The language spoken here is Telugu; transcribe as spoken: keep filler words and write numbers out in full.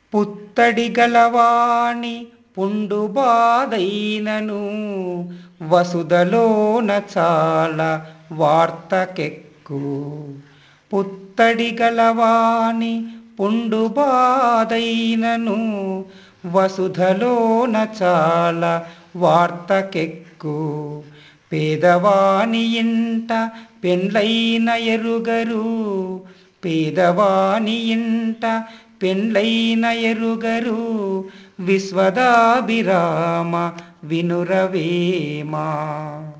పుత్తడి గలవాణి పుండు బాధైనను వసుధలోన చాలా వార్తకెక్కు. పుత్తడి గలవాణి పుండు బాధైనను వసుధలోన చాలా వార్తకెక్కు. పేదవాని ఇంట పెండ్లైన ఎరుగరు, పేదవాని ఇంట పెండ్లైన ఎరుగరు, విశ్వదాభిరామ వినురవేమా.